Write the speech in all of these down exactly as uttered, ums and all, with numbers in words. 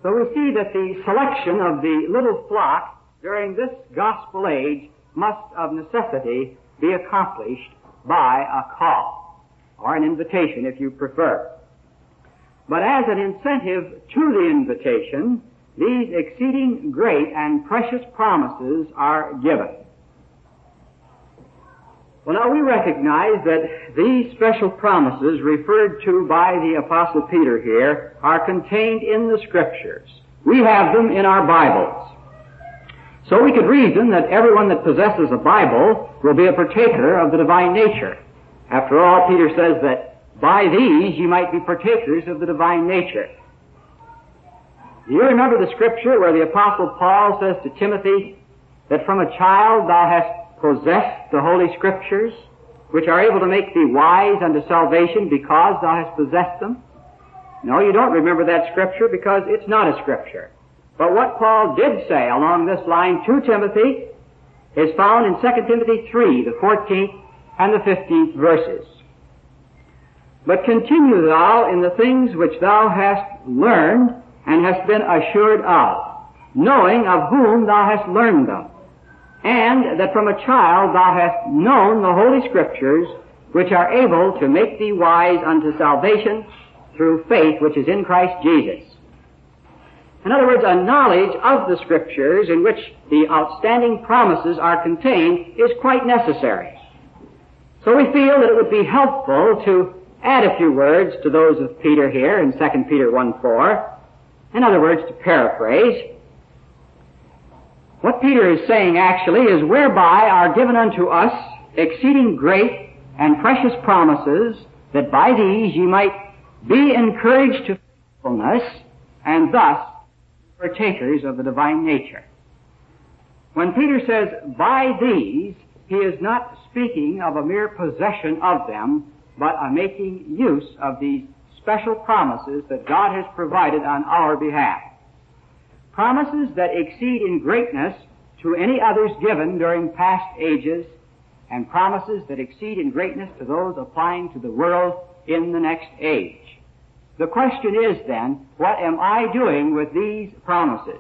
So we see that the selection of the little flock during this gospel age must of necessity be accomplished by a call, or an invitation if you prefer. But as an incentive to the invitation, these exceeding great and precious promises are given. Well, now we recognize that these special promises referred to by the Apostle Peter here are contained in the Scriptures. We have them in our Bibles. So we could reason that everyone that possesses a Bible will be a partaker of the divine nature. After all, Peter says that by these ye might be partakers of the divine nature. Do you remember the Scripture where the Apostle Paul says to Timothy that from a child thou hast possessed the Holy Scriptures, which are able to make thee wise unto salvation because thou hast possessed them? No, you don't remember that Scripture because it's not a Scripture. But what Paul did say along this line to Timothy is found in Second Timothy three, the fourteenth and the fifteenth verses. But continue thou in the things which thou hast learned and hast been assured of, knowing of whom thou hast learned them, and that from a child thou hast known the Holy Scriptures, which are able to make thee wise unto salvation through faith which is in Christ Jesus. In other words, a knowledge of the Scriptures in which the outstanding promises are contained is quite necessary. So we feel that it would be helpful to add a few words to those of Peter here in Second Peter one four. In other words, to paraphrase, what Peter is saying actually is, whereby are given unto us exceeding great and precious promises, that by these ye might be encouraged to faithfulness, and thus partakers of the divine nature. When Peter says, by these, he is not speaking of a mere possession of them, but a making use of these special promises that God has provided on our behalf. Promises that exceed in greatness to any others given during past ages, and promises that exceed in greatness to those applying to the world in the next age. The question is then, what am I doing with these promises?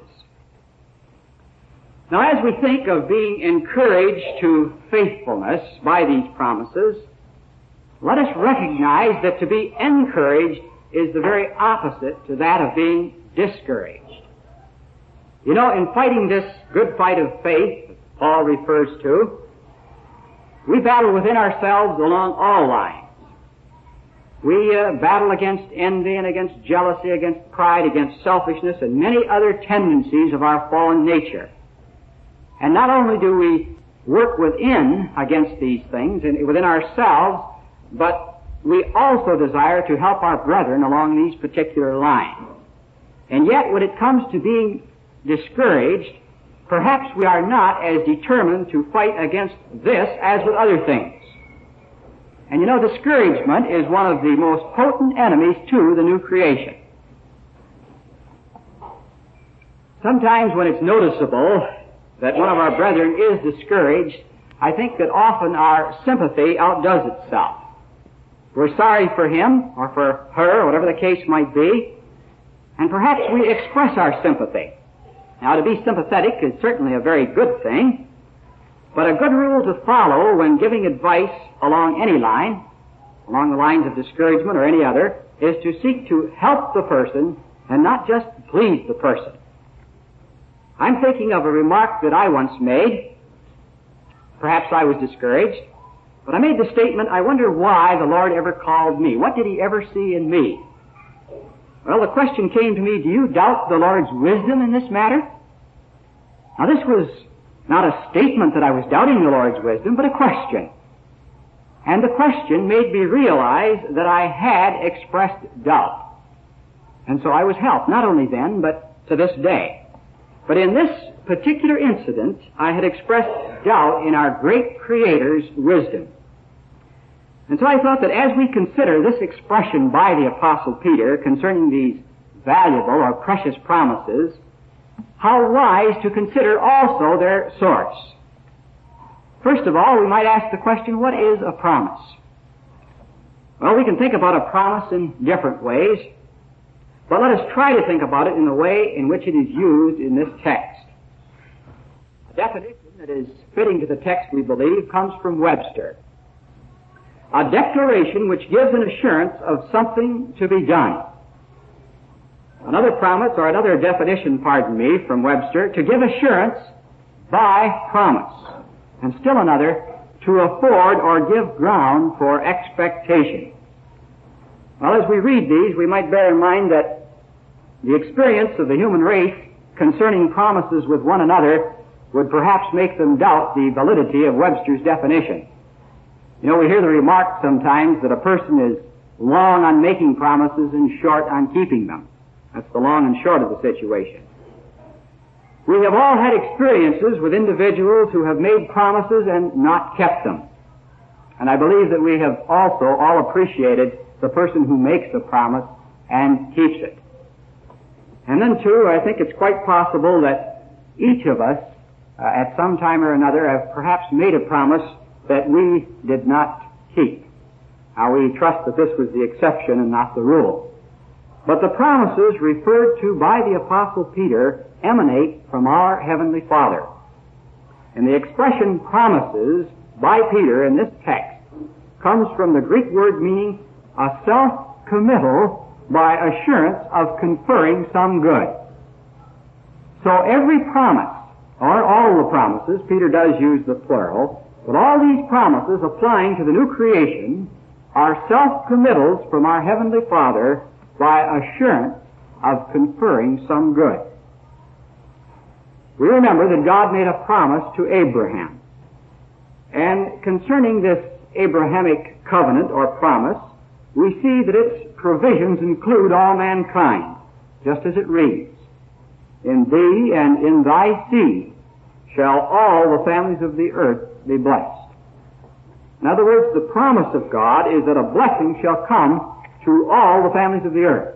Now, as we think of being encouraged to faithfulness by these promises, let us recognize that to be encouraged is the very opposite to that of being discouraged. You know, in fighting this good fight of faith that Paul refers to, we battle within ourselves along all lines. We uh, battle against envy and against jealousy, against pride, against selfishness, and many other tendencies of our fallen nature. And not only do we work within against these things and within ourselves, but we also desire to help our brethren along these particular lines. And yet, when it comes to being discouraged, perhaps we are not as determined to fight against this as with other things. And you know, discouragement is one of the most potent enemies to the new creation. Sometimes when it's noticeable that one of our brethren is discouraged, I think that often our sympathy outdoes itself. We're sorry for him, or for her, or whatever the case might be, and perhaps we express our sympathy. Now, to be sympathetic is certainly a very good thing, but a good rule to follow when giving advice along any line, along the lines of discouragement or any other, is to seek to help the person and not just please the person. I'm thinking of a remark that I once made. Perhaps I was discouraged, but I made the statement, I wonder why the Lord ever called me. What did He ever see in me? Well, the question came to me, do you doubt the Lord's wisdom in this matter? Now, this was not a statement that I was doubting the Lord's wisdom, but a question. And the question made me realize that I had expressed doubt. And so I was helped, not only then, but to this day. But in this particular incident, I had expressed doubt in our great Creator's wisdom. And so I thought that as we consider this expression by the Apostle Peter concerning these valuable or precious promises, how wise to consider also their source. First of all, we might ask the question, what is a promise? Well, we can think about a promise in different ways. But let us try to think about it in the way in which it is used in this text. A definition that is fitting to the text, we believe, comes from Webster. A declaration which gives an assurance of something to be done. Another promise, or another definition, pardon me, from Webster, to give assurance by promise. And still another, to afford or give ground for expectation. Well, as we read these, we might bear in mind that the experience of the human race concerning promises with one another would perhaps make them doubt the validity of Webster's definition. You know, we hear the remark sometimes that a person is long on making promises and short on keeping them. That's the long and short of the situation. We have all had experiences with individuals who have made promises and not kept them. And I believe that we have also all appreciated the person who makes a promise and keeps it. And then, too, I think it's quite possible that each of us, uh, at some time or another, have perhaps made a promise that we did not keep. Now, we trust that this was the exception and not the rule. But the promises referred to by the Apostle Peter emanate from our Heavenly Father. And the expression promises by Peter in this text comes from the Greek word meaning a self-committal by assurance of conferring some good. So every promise, or all the promises, Peter does use the plural, but all these promises applying to the new creation are self-committals from our Heavenly Father by assurance of conferring some good. We remember that God made a promise to Abraham. And concerning this Abrahamic covenant or promise, we see that its provisions include all mankind, just as it reads, "In thee and in thy seed shall all the families of the earth be blessed." In other words, the promise of God is that a blessing shall come to all the families of the earth.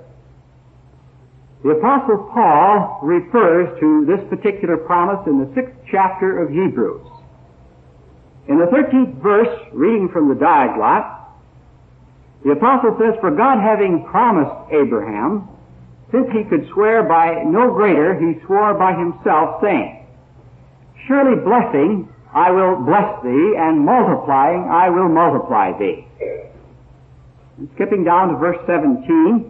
The Apostle Paul refers to this particular promise in the sixth chapter of Hebrews. In the thirteenth verse, reading from the Diaglott, the Apostle says, "For God having promised Abraham, since he could swear by no greater, he swore by himself, saying, Surely blessing I will bless thee, and multiplying I will multiply thee." And skipping down to verse seventeen,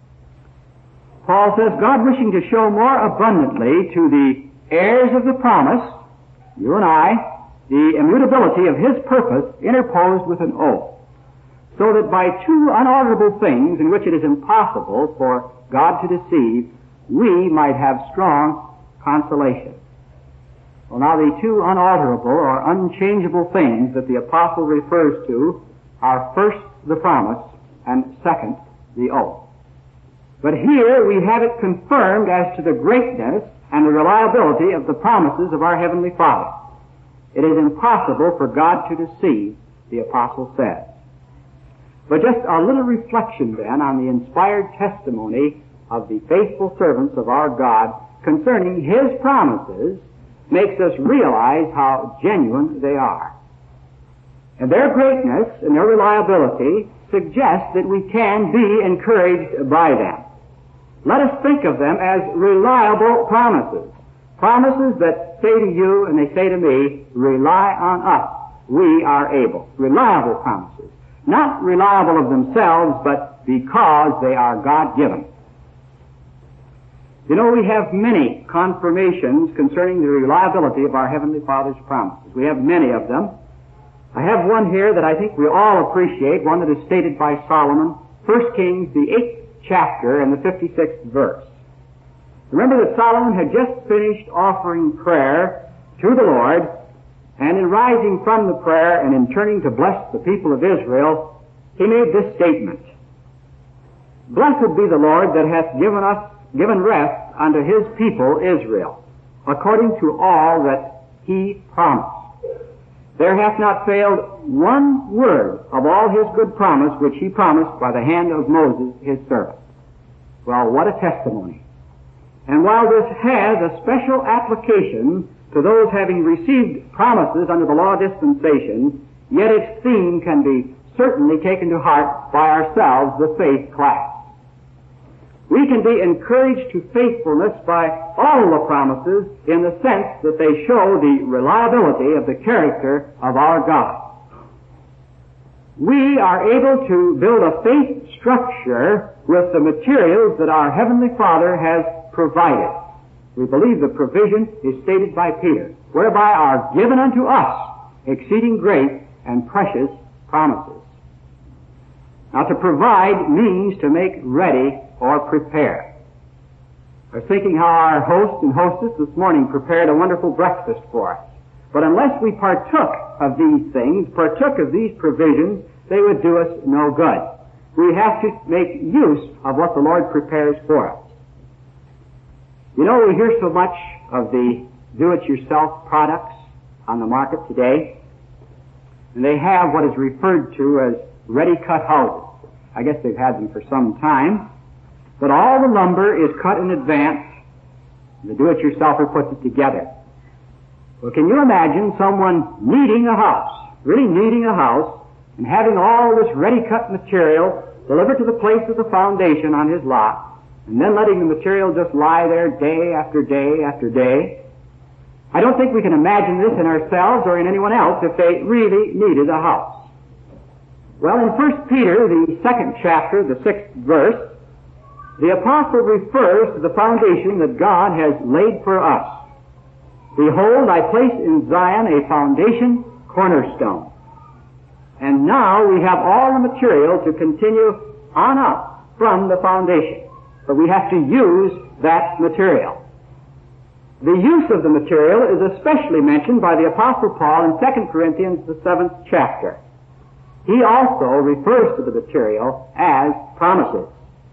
Paul says, "God wishing to show more abundantly to the heirs of the promise, you and I, the immutability of his purpose interposed with an oath, so that by two unalterable things in which it is impossible for God to deceive, we might have strong consolation." Well, now the two unalterable or unchangeable things that the apostle refers to are first the promise and second the oath. But here we have it confirmed as to the greatness and the reliability of the promises of our Heavenly Father. It is impossible for God to deceive, the apostle says. But just a little reflection then on the inspired testimony of the faithful servants of our God concerning His promises makes us realize how genuine they are. And their greatness and their reliability suggest that we can be encouraged by them. Let us think of them as reliable promises. Promises that say to you and they say to me, rely on us. We are able. Reliable promises. Not reliable of themselves, but because they are God-given. You know, we have many confirmations concerning the reliability of our Heavenly Father's promises. We have many of them. I have one here that I think we all appreciate, one that is stated by Solomon, First Kings, the eighth chapter and the fifty-sixth verse. Remember that Solomon had just finished offering prayer to the Lord, and in rising from the prayer and in turning to bless the people of Israel, he made this statement: "Blessed be the Lord that hath given us given rest unto his people Israel, according to all that he promised. There hath not failed one word of all his good promise which he promised by the hand of Moses his servant." Well, what a testimony. And while this has a special application to those having received promises under the law dispensation, yet its theme can be certainly taken to heart by ourselves, the faith class. We We can be encouraged to faithfulness by all the promises in the sense that they show the reliability of the character of our God. We are able to build a faith structure with the materials that our Heavenly Father has provided. We believe the provision is stated by Peter, whereby are given unto us exceeding great and precious promises. Now, to provide means to make ready or prepare. I was thinking how our host and hostess this morning prepared a wonderful breakfast for us. But unless we partook of these things, partook of these provisions, they would do us no good. We have to make use of what the Lord prepares for us. You know, we hear so much of the do-it-yourself products on the market today, and they have what is referred to as ready-cut houses. I guess they've had them for some time, but all the lumber is cut in advance, and the do-it-yourselfer puts it together. Well, can you imagine someone needing a house, really needing a house, and having all this ready-cut material delivered to the place of the foundation on his lot, and then letting the material just lie there day after day after day? I don't think we can imagine this in ourselves or in anyone else if they really needed a house. Well, in First Peter, the second chapter, the sixth verse, the apostle refers to the foundation that God has laid for us. Behold, I place in Zion a foundation cornerstone. And now we have all the material to continue on up from the foundation. But we have to use that material. The use of the material is especially mentioned by the Apostle Paul in Second Corinthians, the seventh chapter. He also refers to the material as promises.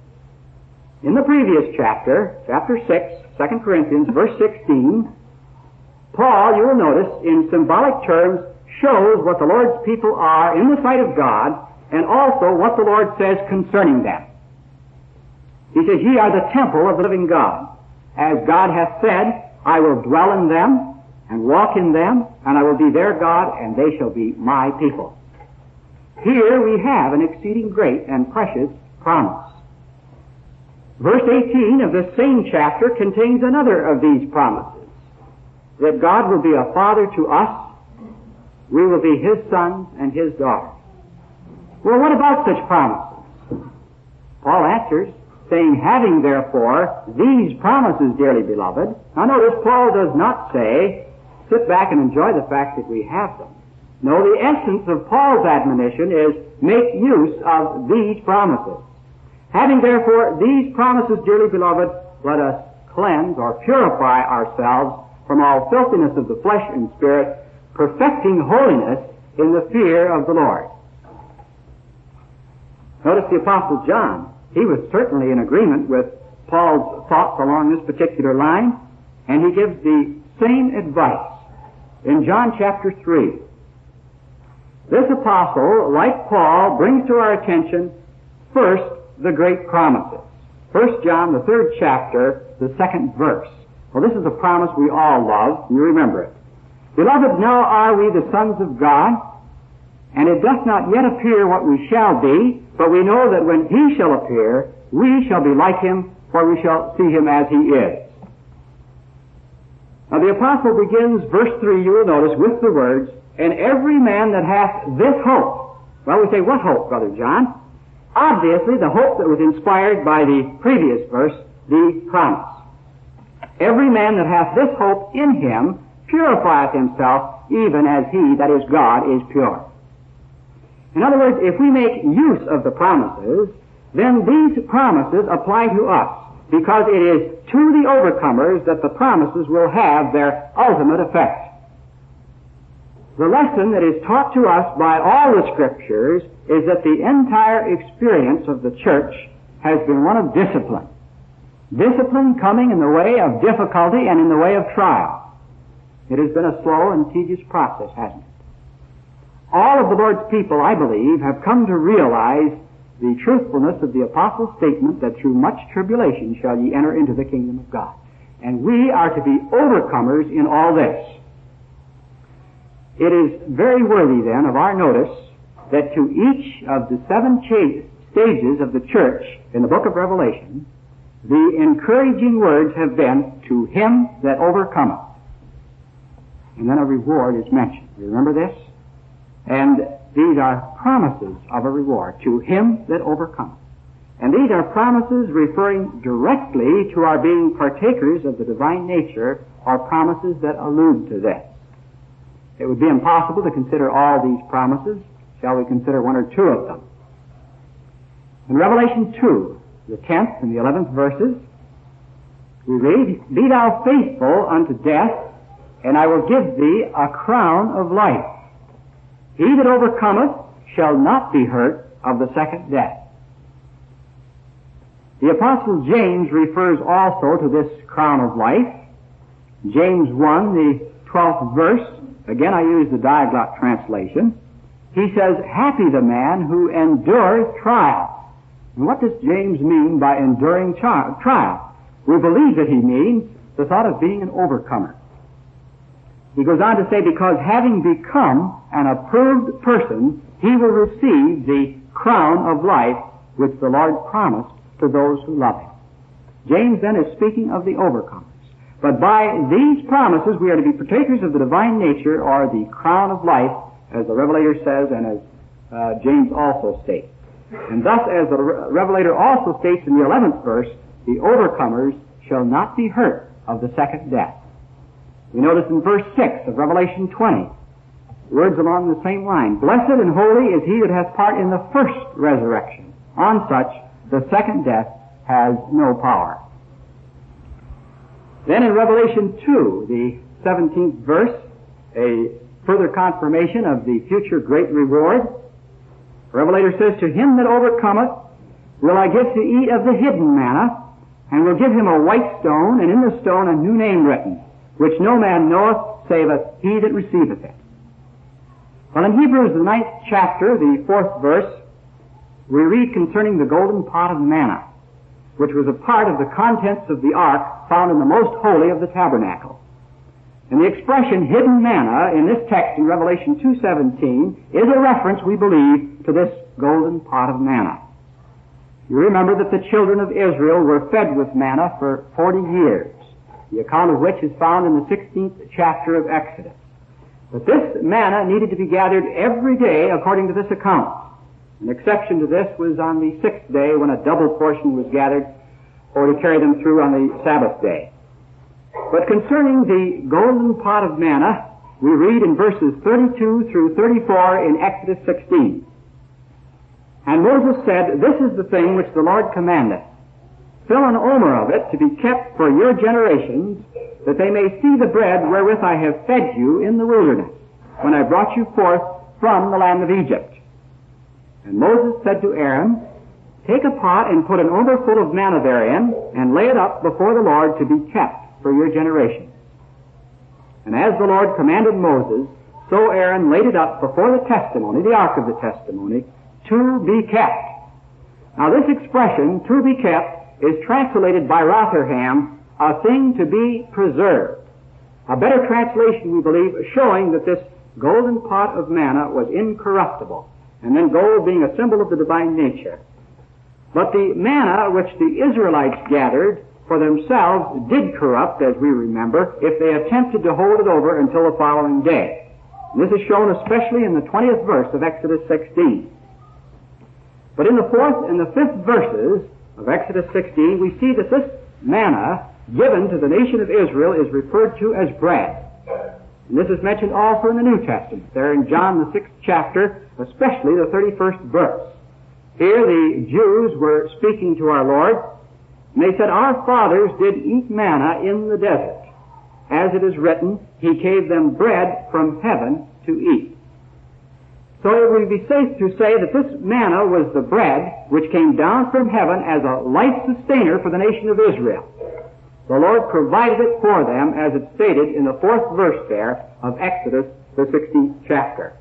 In the previous chapter, chapter six, Second Corinthians, verse sixteen, Paul, you will notice, in symbolic terms, shows what the Lord's people are in the sight of God, and also what the Lord says concerning them. He says, ye are the temple of the living God. As God hath said, I will dwell in them, and walk in them, and I will be their God, and they shall be my people. Here we have an exceeding great and precious promise. Verse eighteen of this same chapter contains another of these promises, that God will be a father to us, we will be His sons and His daughters. Well, what about such promises? Paul answers, saying, having therefore these promises, dearly beloved. Now notice, Paul does not say, sit back and enjoy the fact that we have them. No, the essence of Paul's admonition is, make use of these promises. Having therefore these promises, dearly beloved, let us cleanse or purify ourselves from all filthiness of the flesh and spirit, perfecting holiness in the fear of the Lord. Notice the Apostle John. He was certainly in agreement with Paul's thoughts along this particular line, and he gives the same advice in John chapter three. This apostle, like Paul, brings to our attention first the great promises. First John, the third chapter, the second verse. Well, this is a promise we all love. You remember it. Beloved, now are we the sons of God, and it doth not yet appear what we shall be, but we know that when He shall appear, we shall be like Him, for we shall see Him as He is. Now the apostle begins verse three, you will notice, with the words, and every man that hath this hope. Well, we say, what hope, Brother John? Obviously, the hope that was inspired by the previous verse, the promise. Every man that hath this hope in Him purifieth himself, even as He, that is God, is pure. In other words, if we make use of the promises, then these promises apply to us, because it is to the overcomers that the promises will have their ultimate effect. The lesson that is taught to us by all the Scriptures is that the entire experience of the church has been one of discipline. Discipline coming in the way of difficulty and in the way of trial. It has been a slow and tedious process, hasn't it? All of the Lord's people, I believe, have come to realize the truthfulness of the Apostle's statement that through much tribulation shall ye enter into the kingdom of God. And we are to be overcomers in all this. It is very worthy, then, of our notice that to each of the seven cha- stages of the church in the book of Revelation, the encouraging words have been, to him that overcometh. And then a reward is mentioned. You remember this? And these are promises of a reward, to him that overcometh. And these are promises referring directly to our being partakers of the divine nature, or promises that allude to this. It would be impossible to consider all these promises. Shall we consider one or two of them? In Revelation two, the tenth and the eleventh verses, we read, Be thou faithful unto death, and I will give thee a crown of life. He that overcometh shall not be hurt of the second death. The Apostle James refers also to this crown of life. James one, the twelfth verse, again I use the Diaglott translation. He says, Happy the man who endureth trial. And what does James mean by enduring tri- trial? We believe that he means the thought of being an overcomer. He goes on to say, because having become an approved person, he will receive the crown of life which the Lord promised to those who love him. James then is speaking of the overcomers. But by these promises we are to be partakers of the divine nature, or the crown of life, as the Revelator says, and as uh, James also states. And thus, as the Re- Revelator also states in the eleventh verse, the overcomers shall not be hurt of the second death. We notice in verse six of Revelation twenty, words along the same line, Blessed and holy is he that hath part in the first resurrection. On such, the second death has no power. Then in Revelation two, the seventeenth verse, a further confirmation of the future great reward. The Revelator says, To him that overcometh will I give to eat of the hidden manna, and will give him a white stone, and in the stone a new name written, which no man knoweth, saveth he that receiveth it. Well, in Hebrews, the ninth chapter, the fourth verse, we read concerning the golden pot of manna, which was a part of the contents of the ark found in the most holy of the tabernacle. And the expression hidden manna in this text in Revelation two seventeen is a reference, we believe, to this golden pot of manna. You remember that the children of Israel were fed with manna for forty years, the account of which is found in the sixteenth chapter of Exodus. But this manna needed to be gathered every day according to this account. An exception to this was on the sixth day, when a double portion was gathered or to carry them through on the Sabbath day. But concerning the golden pot of manna, we read in verses thirty-two through thirty-four in Exodus sixteen. And Moses said, This is the thing which the Lord commandeth. Fill an omer of it to be kept for your generations, that they may see the bread wherewith I have fed you in the wilderness, when I brought you forth from the land of Egypt. And Moses said to Aaron, Take a pot and put an omer full of manna therein, and lay it up before the Lord to be kept for your generations. And as the Lord commanded Moses, so Aaron laid it up before the testimony, the ark of the testimony, to be kept. Now this expression, to be kept, is translated by Rotherham, a thing to be preserved. A better translation, we believe, showing that this golden pot of manna was incorruptible, and then gold being a symbol of the divine nature. But the manna which the Israelites gathered for themselves did corrupt, as we remember, if they attempted to hold it over until the following day. And this is shown especially in the twentieth verse of Exodus sixteen. But in the fourth and the fifth verses of Exodus sixteen, we see that this manna given to the nation of Israel is referred to as bread. And this is mentioned also in the New Testament, there in John the sixth chapter, especially the thirty-first verse. Here the Jews were speaking to our Lord, and they said, Our fathers did eat manna in the desert. As it is written, He gave them bread from heaven to eat. So it would be safe to say that this manna was the bread which came down from heaven as a life sustainer for the nation of Israel. The Lord provided it for them, as it's stated in the fourth verse there of Exodus, the sixteenth chapter.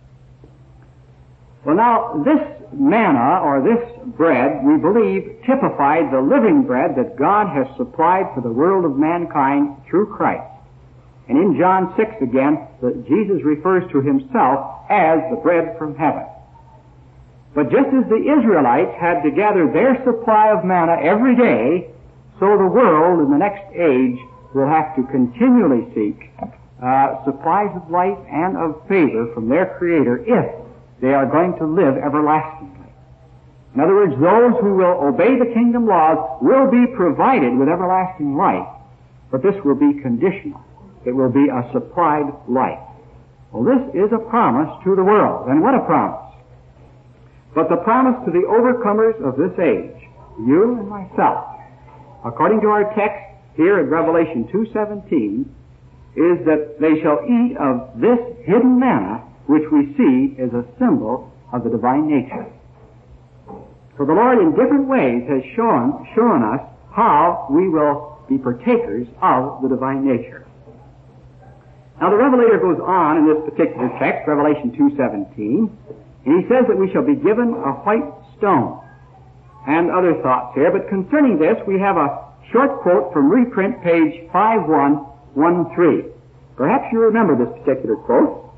Well, now, this manna, or this bread, we believe, typified the living bread that God has supplied for the world of mankind through Christ. And in John six again, the, Jesus refers to himself as the bread from heaven. But just as the Israelites had to gather their supply of manna every day, So the world in the next age will have to continually seek uh, supplies of life and of favor from their Creator if they are going to live everlastingly. In other words, those who will obey the kingdom laws will be provided with everlasting life, but this will be conditional. It will be a supplied life. Well, this is a promise to the world, and what a promise! But the promise to the overcomers of this age, you and myself, according to our text here in Revelation two seventeen, is that they shall eat of this hidden manna, which we see is a symbol of the divine nature. So the Lord in different ways has shown, shown us how we will be partakers of the divine nature. Now the Revelator goes on in this particular text, Revelation two seventeen, and he says that we shall be given a white stone, and other thoughts here. But concerning this, we have a short quote from reprint, page five one one three. Perhaps you remember this particular quote.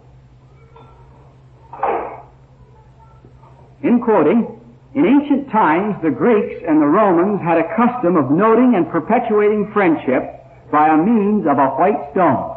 In quoting, in ancient times, the Greeks and the Romans had a custom of noting and perpetuating friendship by a means of a white stone.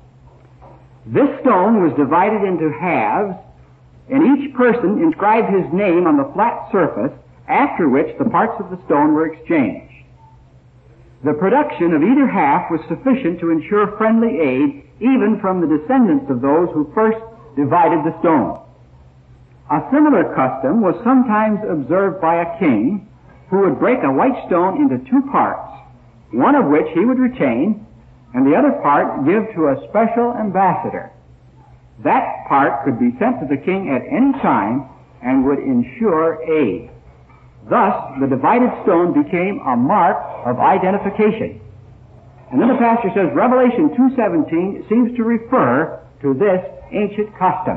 This stone was divided into halves, and each person inscribed his name on the flat surface, after which the parts of the stone were exchanged. The production of either half was sufficient to ensure friendly aid even from the descendants of those who first divided the stone. A similar custom was sometimes observed by a king who would break a white stone into two parts, one of which he would retain, and the other part give to a special ambassador. That part could be sent to the king at any time and would ensure aid. Thus, the divided stone became a mark of identification. And then the pastor says Revelation two seventeen seems to refer to this ancient custom.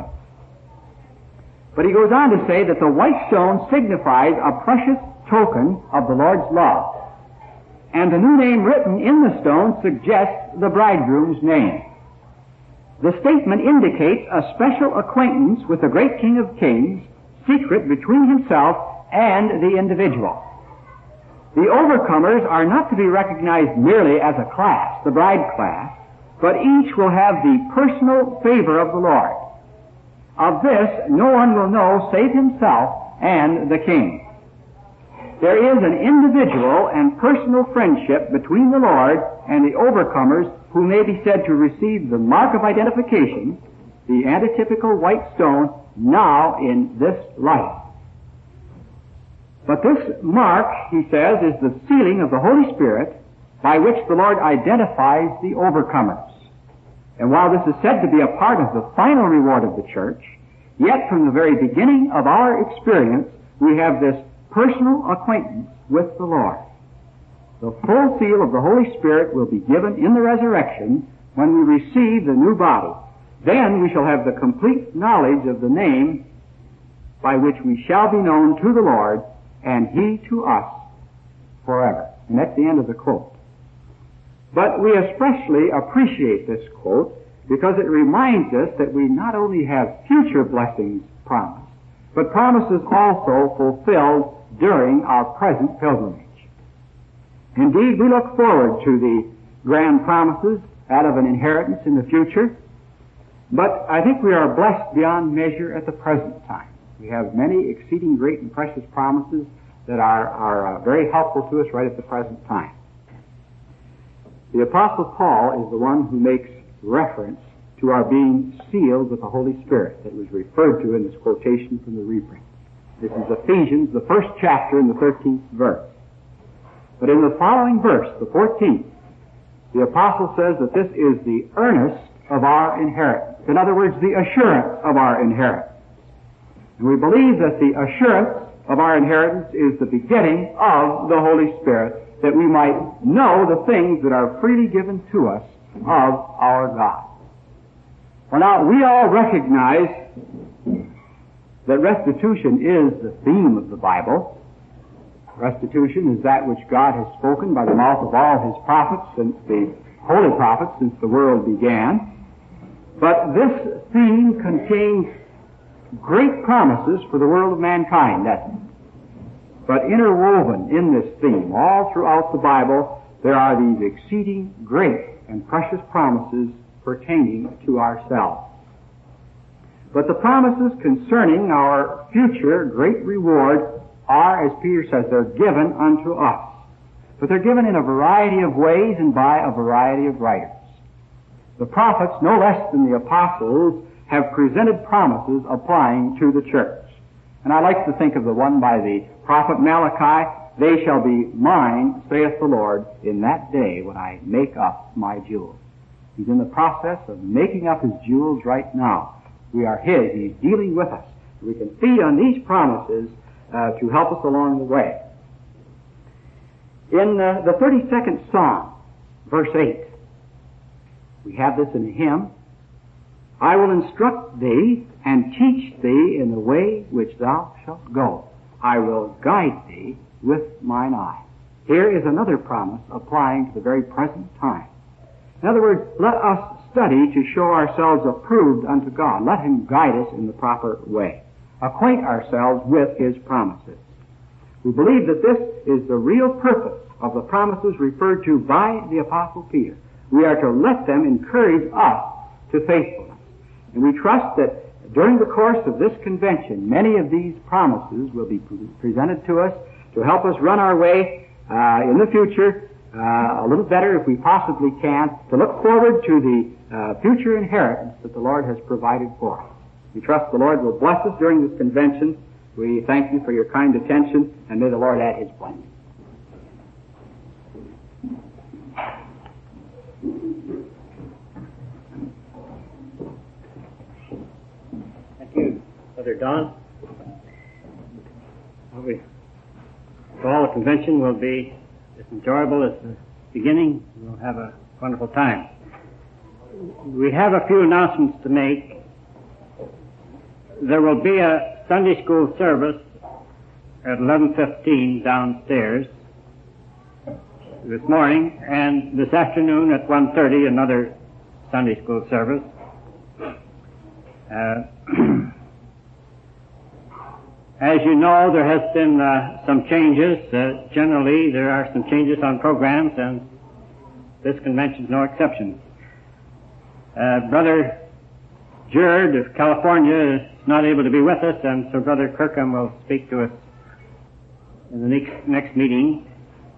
But he goes on to say that the white stone signifies a precious token of the Lord's love. And the new name written in the stone suggests the bridegroom's name. The statement indicates a special acquaintance with the great King of Kings, secret between himself and the individual. The overcomers are not to be recognized merely as a class, the bride class, but each will have the personal favor of the Lord. Of this, no one will know save himself and the King. There is an individual and personal friendship between the Lord and the overcomers who may be said to receive the mark of identification, the antitypical white stone, now in this life. But this mark, he says, is the sealing of the Holy Spirit by which the Lord identifies the overcomers. And while this is said to be a part of the final reward of the church, yet from the very beginning of our experience, we have this personal acquaintance with the Lord. The full seal of the Holy Spirit will be given in the resurrection when we receive the new body. Then we shall have the complete knowledge of the name by which we shall be known to the Lord and He to us forever. And that's the end of the quote. But we especially appreciate this quote because it reminds us that we not only have future blessings promised, but promises also fulfilled during our present pilgrimage. Indeed, we look forward to the grand promises out of an inheritance in the future, but I think we are blessed beyond measure at the present time. We have many exceeding great and precious promises that are, are uh, very helpful to us right at the present time. The Apostle Paul is the one who makes reference to our being sealed with the Holy Spirit that was referred to in this quotation from the reprint. This is Ephesians, the first chapter, in the thirteenth verse. But in the following verse, the fourteenth, the Apostle says that this is the earnest of our inheritance. In other words, the assurance of our inheritance. And we believe that the assurance of our inheritance is the beginning of the Holy Spirit, that we might know the things that are freely given to us of our God. Well, now, we all recognize that restitution is the theme of the Bible. Restitution is that which God has spoken by the mouth of all His prophets, since the holy prophets, since the world began. But this theme contains great promises for the world of mankind, doesn't it? But interwoven in this theme, all throughout the Bible, there are these exceeding great and precious promises pertaining to ourselves. But the promises concerning our future great reward are, as Peter says, they're given unto us. But they're given in a variety of ways and by a variety of writers. The prophets, no less than the apostles, have presented promises applying to the church. And I like to think of the one by the prophet Malachi, "They shall be mine, saith the Lord, in that day when I make up my jewels." He's in the process of making up his jewels right now. We are his. He's dealing with us. We can feed on these promises uh, to help us along the way. In uh, the thirty-second Psalm, verse eight, we have this in a hymn, "I will instruct thee and teach thee in the way which thou shalt go. I will guide thee with mine eye." Here is another promise applying to the very present time. In other words, let us study to show ourselves approved unto God. Let him guide us in the proper way. Acquaint ourselves with his promises. We believe that this is the real purpose of the promises referred to by the Apostle Peter. We are to let them encourage us to faithfulness. And we trust that during the course of this convention, many of these promises will be pre- presented to us to help us run our way uh, in the future uh, a little better if we possibly can, to look forward to the uh, future inheritance that the Lord has provided for us. We trust the Lord will bless us during this convention. We thank you for your kind attention, and may the Lord add his blessing. Thank you, Brother Don. Well, we, all the convention will be as enjoyable as the beginning. We'll have a wonderful time. We have a few announcements to make. There will be a Sunday school service at eleven fifteen downstairs this morning, and this afternoon at one thirty another Sunday school service. Uh, as you know, there has been uh, some changes. Uh, generally, there are some changes on programs, and this convention is no exception. Uh, Brother Jerd of California is not able to be with us, and so Brother Kirkham will speak to us in the next, next meeting.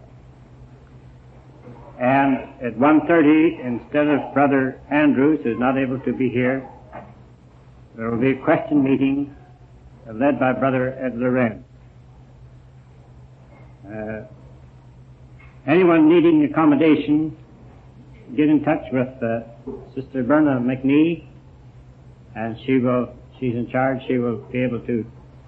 And at one thirty, instead of Brother Andrews, who is not able to be here, there will be a question meeting led by Brother Ed Lorenz. Uh, anyone needing accommodation, get in touch with uh, Sister Berna McNee, and she will, she's in charge, she will be able to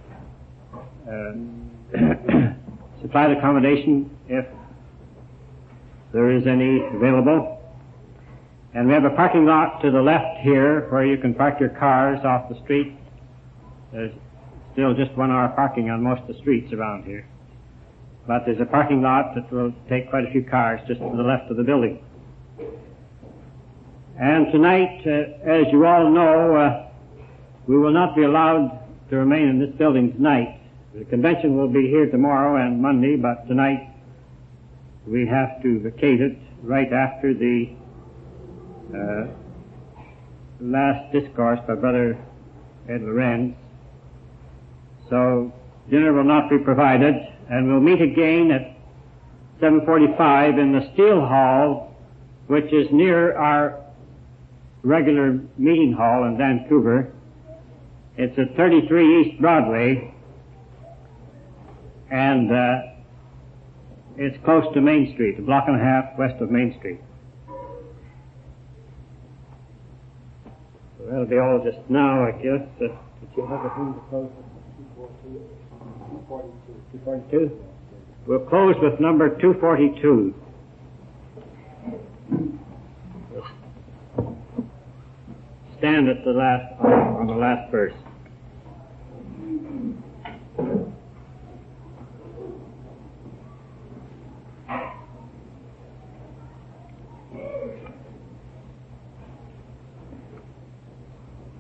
uh, supply the accommodation if there is any available. And we have a parking lot to the left here where you can park your cars off the street. There's still just one hour parking on most of the streets around here. But there's a parking lot that will take quite a few cars just to the left of the building. And tonight, uh, as you all know, uh, we will not be allowed to remain in this building tonight. The convention will be here tomorrow and Monday, but tonight we have to vacate it right after the uh, last discourse by Brother Ed Lorenz. So dinner will not be provided, and we'll meet again at seven forty-five in the Steel Hall, which is near our regular meeting hall in Vancouver. It's at thirty-three East Broadway, and uh, it's close to Main Street, a block and a half west of Main Street. So that'll be all just now, I guess. Uh, did you have a thing to close with? two forty-two? We'll close with number two forty-two. Stand at the last, on the last verse.